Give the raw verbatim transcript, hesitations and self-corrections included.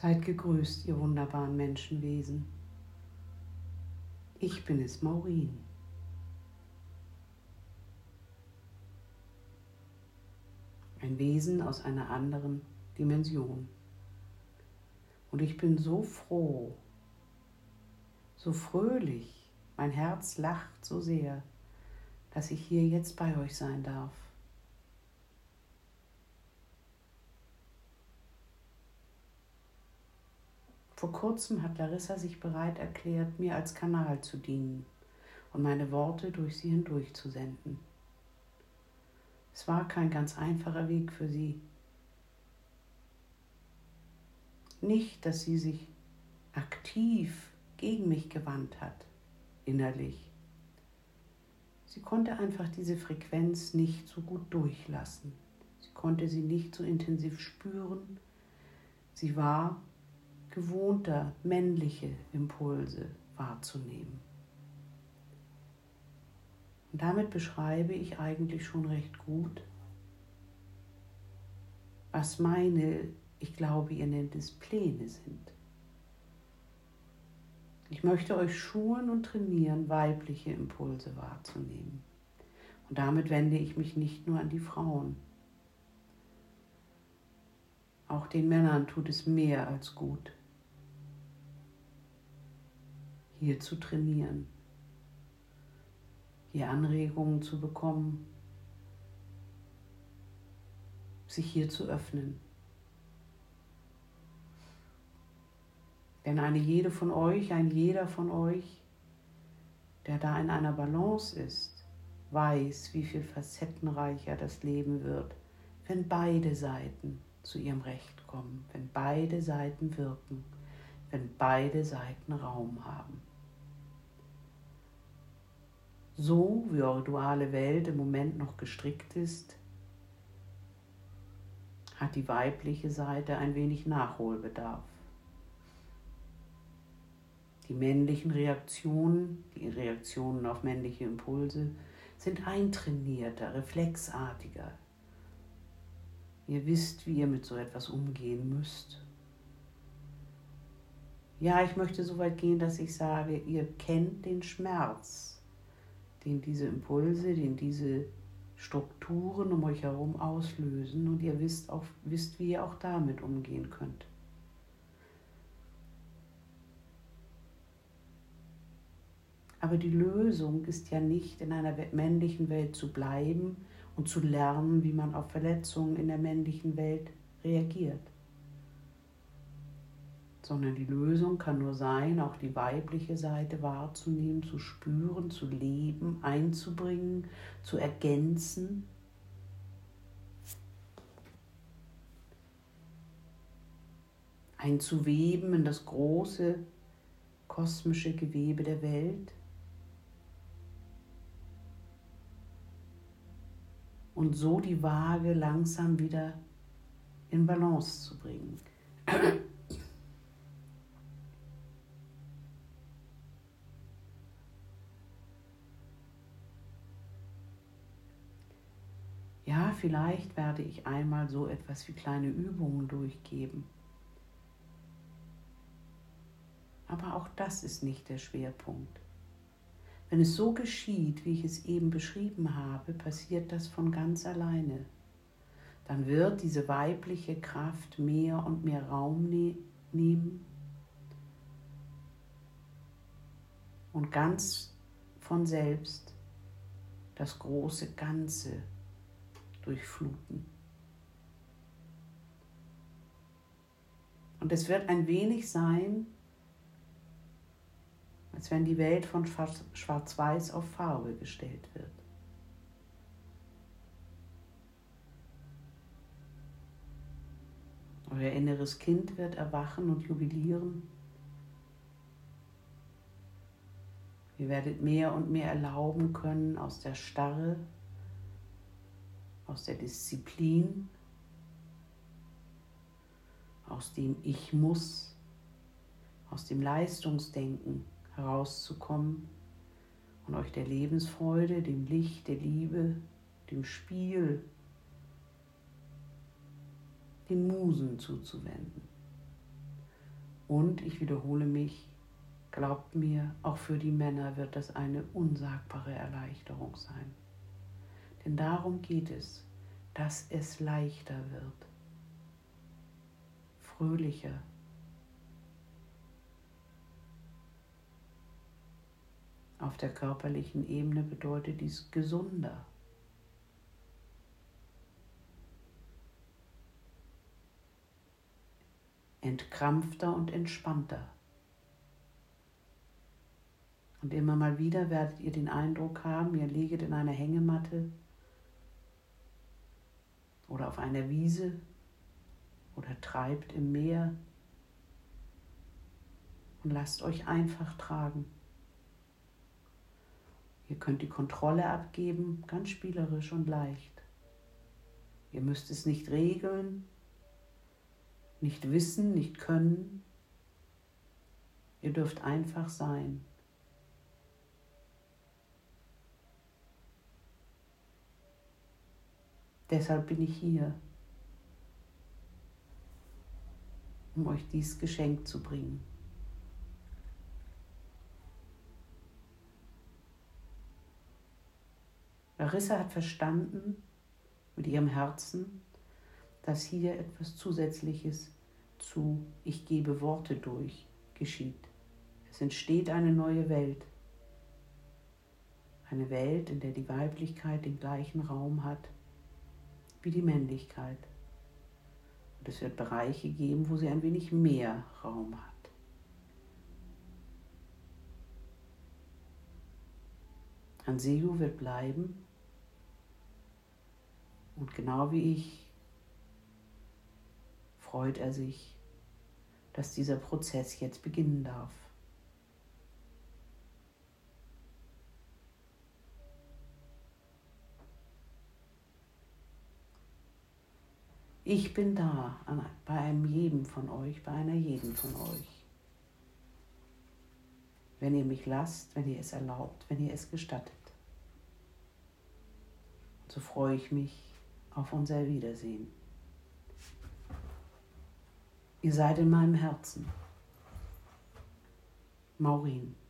Seid gegrüßt, ihr wunderbaren Menschenwesen. Ich bin es, Maureen. Ein Wesen aus einer anderen Dimension. Und ich bin so froh, so fröhlich, mein Herz lacht so sehr, dass ich hier jetzt bei euch sein darf. Vor kurzem hat Larissa sich bereit erklärt, mir als Kanal zu dienen und meine Worte durch sie hindurch zu senden. Es war kein ganz einfacher Weg für sie. Nicht, dass sie sich aktiv gegen mich gewandt hat, innerlich. Sie konnte einfach diese Frequenz nicht so gut durchlassen. Sie konnte sie nicht so intensiv spüren. Sie war gewohnter, männliche Impulse wahrzunehmen. Und damit beschreibe ich eigentlich schon recht gut, was meine, ich glaube, ihr nennt es Pläne sind. Ich möchte euch schulen und trainieren, weibliche Impulse wahrzunehmen. Und damit wende ich mich nicht nur an die Frauen. Auch den Männern tut es mehr als gut, hier zu trainieren, hier Anregungen zu bekommen, sich hier zu öffnen. Denn eine jede von euch, ein jeder von euch, der da in einer Balance ist, weiß, wie viel facettenreicher das Leben wird, wenn beide Seiten zu ihrem Recht kommen, wenn beide Seiten wirken, wenn beide Seiten Raum haben. So wie eure duale Welt im Moment noch gestrickt ist, hat die weibliche Seite ein wenig Nachholbedarf. Die männlichen Reaktionen, die Reaktionen auf männliche Impulse, sind eintrainierter, reflexartiger. Ihr wisst, wie ihr mit so etwas umgehen müsst. Ja, ich möchte so weit gehen, dass ich sage, ihr kennt den Schmerz, den diese Impulse, den diese Strukturen um euch herum auslösen, und ihr wisst, auch, wisst, wie ihr auch damit umgehen könnt. Aber die Lösung ist ja nicht, in einer männlichen Welt zu bleiben und zu lernen, wie man auf Verletzungen in der männlichen Welt reagiert. Sondern die Lösung kann nur sein, auch die weibliche Seite wahrzunehmen, zu spüren, zu leben, einzubringen, zu ergänzen. Einzuweben in das große kosmische Gewebe der Welt. Und so die Waage langsam wieder in Balance zu bringen. Ja, vielleicht werde ich einmal so etwas wie kleine Übungen durchgeben. Aber auch das ist nicht der Schwerpunkt. Wenn es so geschieht, wie ich es eben beschrieben habe, passiert das von ganz alleine. Dann wird diese weibliche Kraft mehr und mehr Raum ne- nehmen und ganz von selbst das große Ganze durchfluten. Und es wird ein wenig sein, als wenn die Welt von Schwarz-Weiß auf Farbe gestellt wird. Euer inneres Kind wird erwachen und jubilieren. Ihr werdet mehr und mehr erlauben können, aus der Starre, aus der Disziplin, aus dem Ich muss, aus dem Leistungsdenken herauszukommen und euch der Lebensfreude, dem Licht, der Liebe, dem Spiel, den Musen zuzuwenden. Und ich wiederhole mich, glaubt mir, auch für die Männer wird das eine unsagbare Erleichterung sein. Denn darum geht es, dass es leichter wird, fröhlicher. Auf der körperlichen Ebene bedeutet dies gesunder. Entkrampfter und entspannter. Und immer mal wieder werdet ihr den Eindruck haben, ihr lieget in einer Hängematte oder auf einer Wiese oder treibt im Meer und lasst euch einfach tragen. Ihr könnt die Kontrolle abgeben, ganz spielerisch und leicht. Ihr müsst es nicht regeln, nicht wissen, nicht können. Ihr dürft einfach sein. Deshalb bin ich hier, um euch dies Geschenk zu bringen. Larissa hat verstanden mit ihrem Herzen, dass hier etwas Zusätzliches zu Ich gebe Worte durch geschieht. Es entsteht eine neue Welt. Eine Welt, in der die Weiblichkeit den gleichen Raum hat wie die Männlichkeit. Und es wird Bereiche geben, wo sie ein wenig mehr Raum hat. Hansego wird bleiben und genau wie ich freut er sich, dass dieser Prozess jetzt beginnen darf. Ich bin da bei einem jeden von euch, bei einer jeden von euch. Wenn ihr mich lasst, wenn ihr es erlaubt, wenn ihr es gestattet. Und so freue ich mich auf unser Wiedersehen. Ihr seid in meinem Herzen. Maureen.